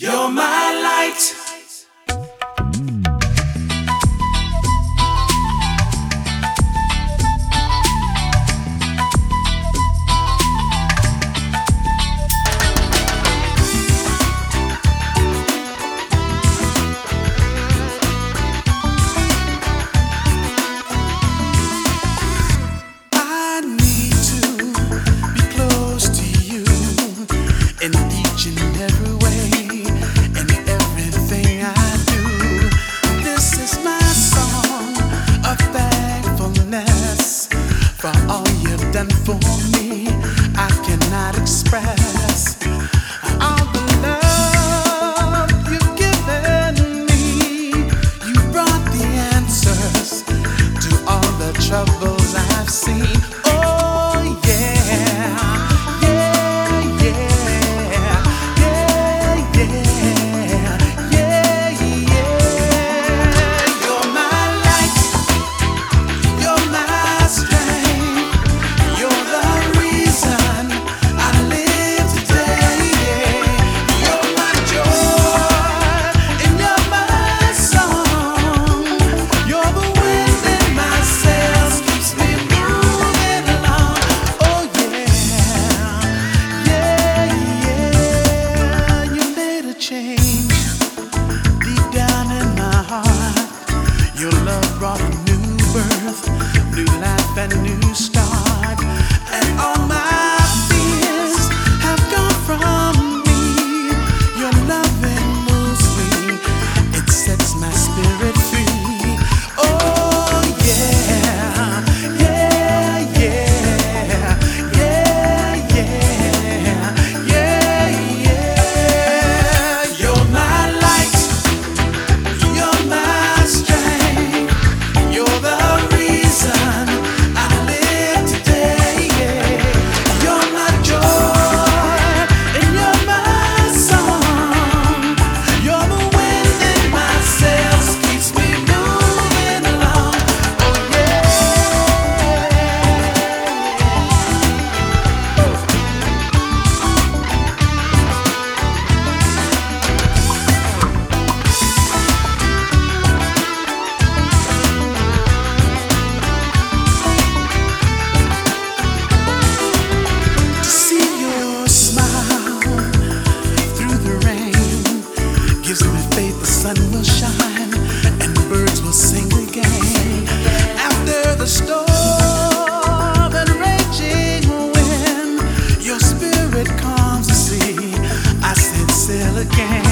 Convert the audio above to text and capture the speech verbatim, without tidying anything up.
You're my light. I need to be close to you in each and every way, in everything I do. This is my song of thankfulness for all you've done for me. I cannot express all the love you've given me. You brought the answers to all the troubles I've seen. Oh yeah, yeah, yeah, yeah, yeah, yeah, yeah. You're my light, you're my strength, you're the reason I live today. You're my joy and you're my song. You're the wind in my sails, keeps me moving along. Oh yeah, yeah, yeah. You made a change deep down in my heart. Your love brought a new birth, new life and new start. And all my fears have gone from me. Your loving moves me, it sets my spirit free. Oh yeah, yeah, yeah, yeah, yeah, yeah, yeah. You're my light, you're my strength, you're the reason I live today. You're my joy and you're my song. You're the wind in my sails, keeps me moving along. Oh yeah. To see your smile through the rain gives me faith the sun will shine and birds will sing again. After the storm and raging wind, your spirit calms the sea. I set sail again.